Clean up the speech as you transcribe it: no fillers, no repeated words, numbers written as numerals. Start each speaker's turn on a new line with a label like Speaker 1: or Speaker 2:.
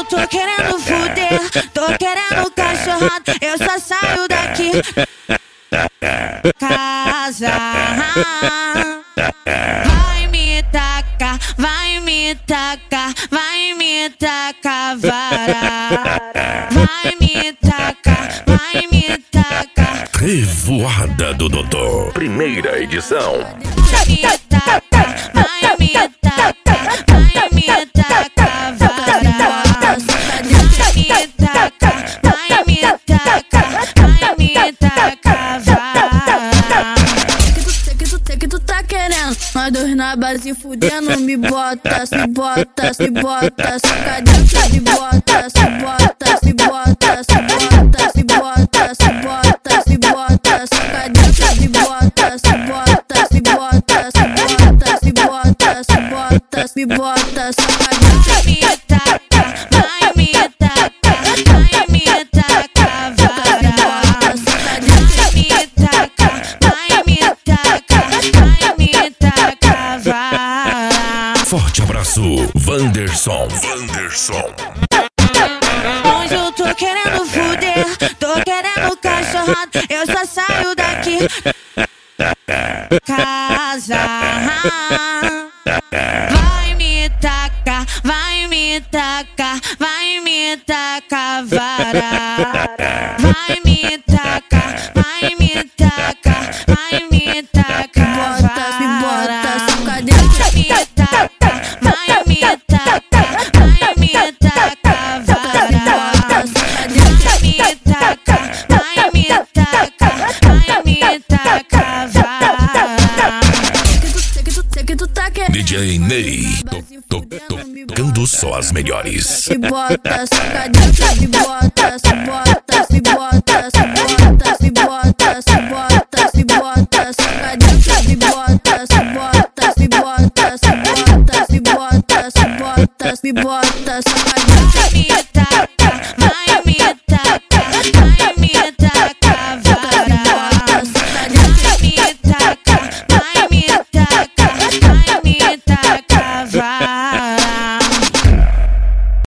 Speaker 1: tô querendo fuder, tô querendo cachorrada, eu só saio daqui. Casa, vai me tacar, vai me tacar, vai me tacar vara, vai me tacar, vai me tacar.
Speaker 2: Revoada do Dodô, primeira edição.
Speaker 1: Vai me tacar, vai me tacar, vai me tacar vara, vai me tacar, vai me tacar, vai me tacar vara. Sei que tu tá querendo, nós dois na base fudendo, me bota, se bota, se bota, saca dentro de bota, se bota, se bota, se bota, se bota, se bota, se bota, saca dentro de bota, se bota, se bota, se bota, se bota, se bota, se bota, saca dentro de bota. Vai me tacar, vai me tacar vara, saca dentro de me tacar, vai me tacar, vai me tacar vara.
Speaker 2: Forte abraço, Wanderson.
Speaker 1: Hoje eu tô querendo fuder, tô querendo cachorrada, eu só saio daqui. Casa, vai me tacar, vai me tacar, vai me tacar vara, vai me tacar, vai me tacar, vai me tacar vara. Se bota, saca dentro, me tacar, vai me tacar, vai me tacar vara, saca dentro, me tacar, vai me tacar, vai me tacar vara. Sei que tu tá querendo.
Speaker 2: DJ Ney, tocando só as melhores.
Speaker 1: Se bota, saca dentro de bota, se bota, se bota, se bota, se bota, se bota, se bota, saca dentro de bota, se bota, se bota, se bota, se bota, se bota, se bota, saca dentro de me tacar,